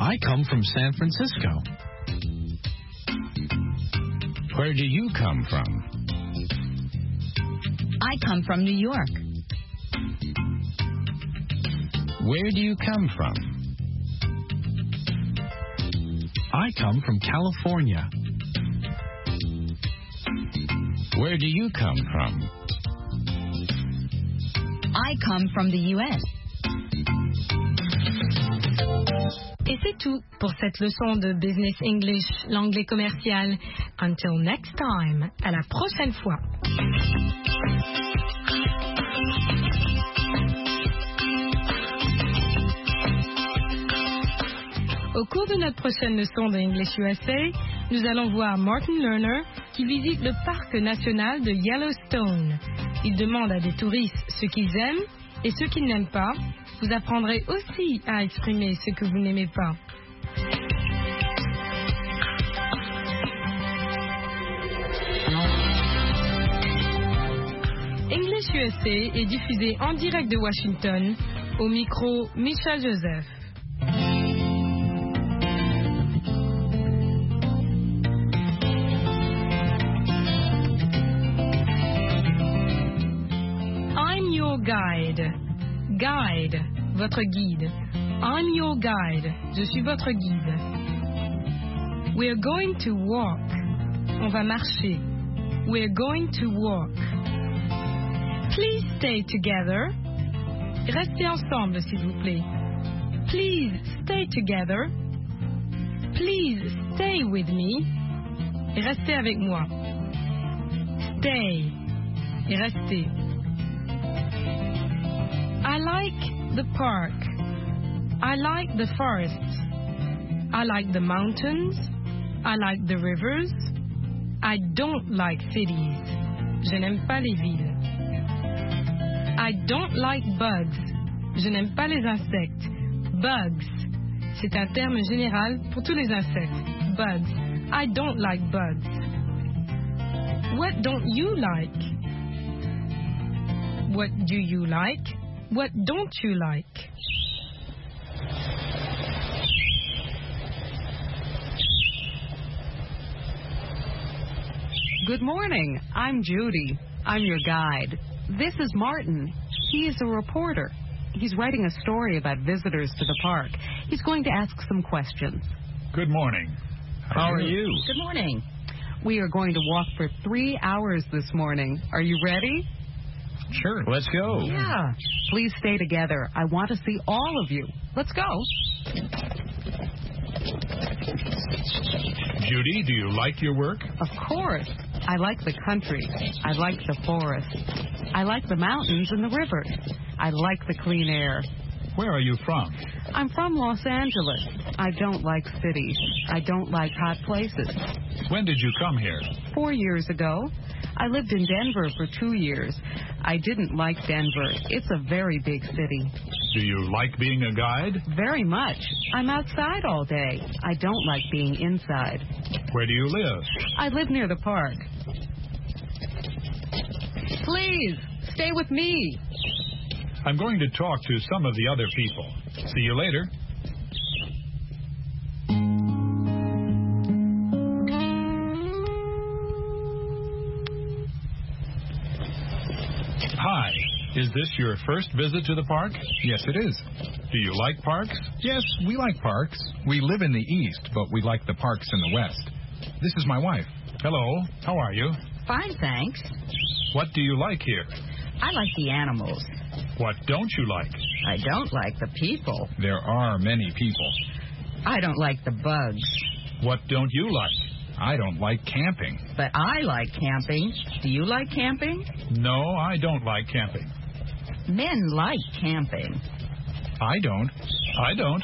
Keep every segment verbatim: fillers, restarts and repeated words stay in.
I come from San Francisco. Where do you come from? I come from New York. Where do you come from? I come from California. Where do you come from? I come from the U S. Et c'est tout pour cette leçon de Business English, l'anglais commercial. Until next time, à la prochaine fois. Au cours de notre prochaine leçon de English U S A, nous allons voir Martin Lerner qui visite le parc national de Yellowstone. Il demande à des touristes ce qu'ils aiment et ce qu'ils n'aiment pas. Vous apprendrez aussi à exprimer ce que vous n'aimez pas. English U S A est diffusé en direct de Washington. Au micro, Michel Joseph. I'm your guide. Guide, votre guide. I'm your guide. Je suis votre guide. We're going to walk. On va marcher. We're going to walk. Please stay together. Restez ensemble, s'il vous plaît. Please stay together. Please stay with me. Restez avec moi. Stay. Et restez. I like the park. I like the forests. I like the mountains. I like the rivers. I don't like cities. Je n'aime pas les villes. I don't like bugs. Je n'aime pas les insectes. Bugs. C'est un terme général pour tous les insectes. Bugs. I don't like bugs. What don't you like? What do you like? What don't you like? Good morning. I'm Judy. I'm your guide. This is Martin. He is a reporter. He's writing a story about visitors to the park. He's going to ask some questions. Good morning. How, How are you? you? Good morning. We are going to walk for three hours this morning. Are you ready? Sure. Let's go. Yeah. Please stay together. I want to see all of you. Let's go. Judy, do you like your work? Of course. I like the country. I like the forest. I like the mountains and the rivers. I like the clean air. Where are you from? I'm from Los Angeles. I don't like cities. I don't like hot places. When did you come here? Four years ago. I lived in Denver for two years. I didn't like Denver. It's a very big city. Do you like being a guide? Very much. I'm outside all day. I don't like being inside. Where do you live? I live near the park. Please, stay with me. I'm going to talk to some of the other people. See you later. Hi. Is this your first visit to the park? Yes, it is. Do you like parks? Yes, we like parks. We live in the east, but we like the parks in the west. This is my wife. Hello. How are you? Fine, thanks. What do you like here? I like the animals. What don't you like? I don't like the people. There are many people. I don't like the bugs. What don't you like? I don't like camping. But I like camping. Do you like camping? No, I don't like camping. Men like camping. I don't. I don't.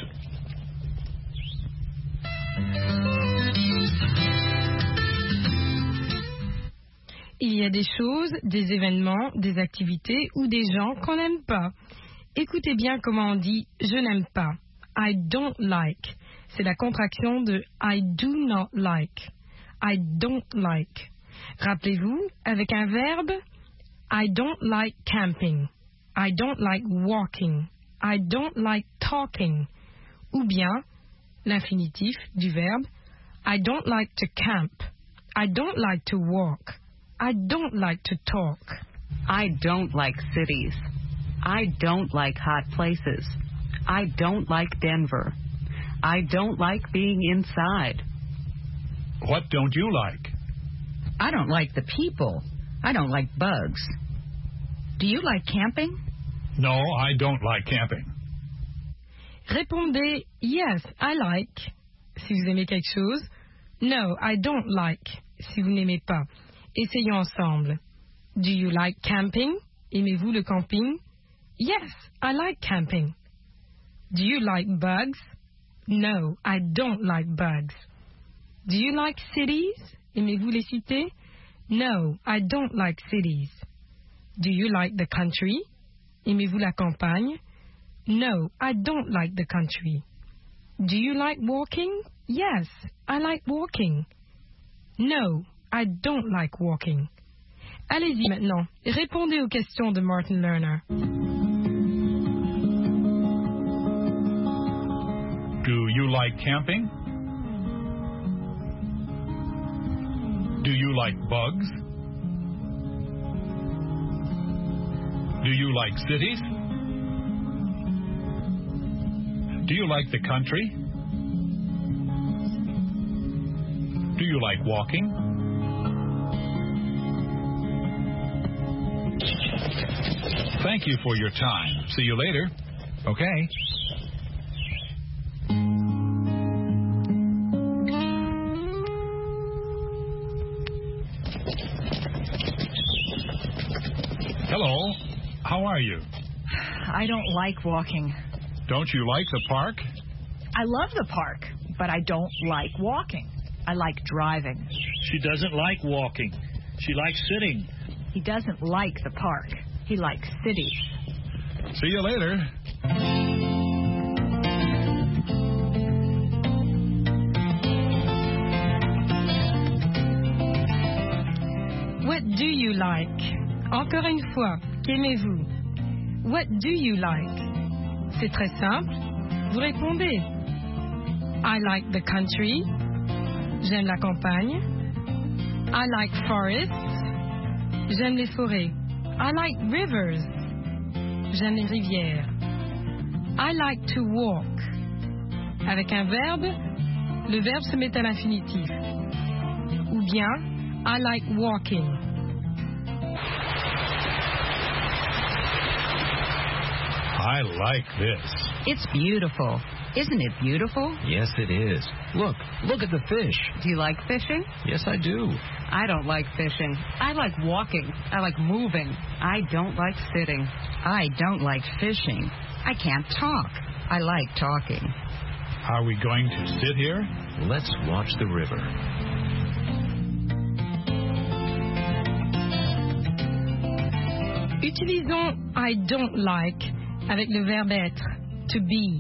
Il y a des choses, des événements, des activités ou des gens qu'on n'aime pas. Écoutez bien comment on dit « je n'aime pas ». I don't like. C'est la contraction de I do not like. I don't like. Rappelez-vous, avec un verbe, I don't like camping. I don't like walking. I don't like talking. Ou bien, l'infinitif du verbe. I don't like to camp. I don't like to walk. I don't like to talk. I don't like cities. I don't like hot places. I don't like Denver. I don't like being inside. What don't you like? I don't like the people. I don't like bugs. Do you like camping? No, I don't like camping. Répondez yes, I like si vous aimez quelque chose. No, I don't like si vous n'aimez pas. Essayons ensemble. Do you like camping? Aimez-vous le camping? Yes, I like camping. Do you like bugs? No, I don't like bugs. Do you like cities? Aimez-vous les cités? No, I don't like cities. Do you like the country? Aimez-vous la campagne? No, I don't like the country. Do you like walking? Yes, I like walking. No, I don't like walking. Allez-y maintenant, répondez aux questions de Martin Lerner. Do you like camping? Do you like bugs? Do you like cities? Do you like the country? Do you like walking? Thank you for your time. See you later. Okay. Hello. How are you? I don't like walking. Don't you like the park? I love the park, but I don't like walking. I like driving. She doesn't like walking. She likes sitting. He doesn't like the park. He likes cities. See you later. What do you like? Encore une fois, qu'aimez-vous? What do you like? C'est très simple. Vous répondez. I like the country. J'aime la campagne. I like forests. J'aime les forêts. I like rivers. J'aime les rivières. I like to walk. Avec un verbe, le verbe se met à l'infinitif. Ou bien, I like walking. I like this. It's beautiful. Isn't it beautiful? Yes, it is. Look, look at the fish. Do you like fishing? Yes, I do. I don't like fishing. I like walking. I like moving. I don't like sitting. I don't like fishing. I can't talk. I like talking. Are we going to sit here? Let's watch the river. Utilisons I don't like avec le verbe être, to be.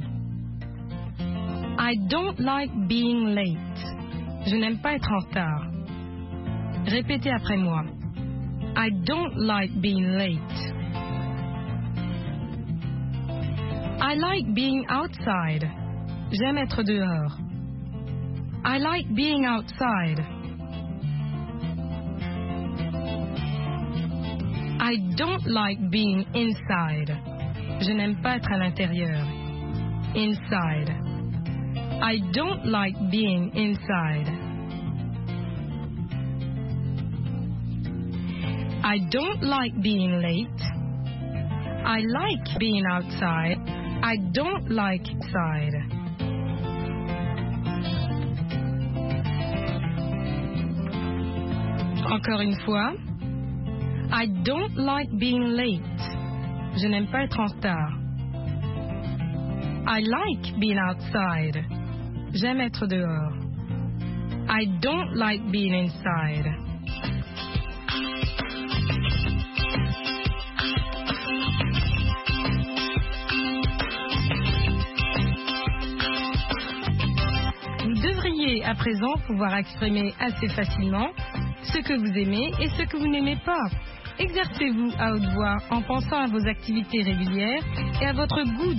I don't like being late. Je n'aime pas être en retard. Répétez après moi. I don't like being late. I like being outside. J'aime être dehors. I like being outside. I don't like being inside. Je n'aime pas être à l'intérieur. Inside. I don't like being inside. I don't like being late. I like being outside. I don't like inside. Encore une fois. I don't like being late. Je n'aime pas être en retard. I like being outside. J'aime être dehors. I don't like being inside. Vous devriez à présent pouvoir exprimer assez facilement ce que vous aimez et ce que vous n'aimez pas. Exercez-vous à haute voix en pensant à vos activités régulières et à votre goût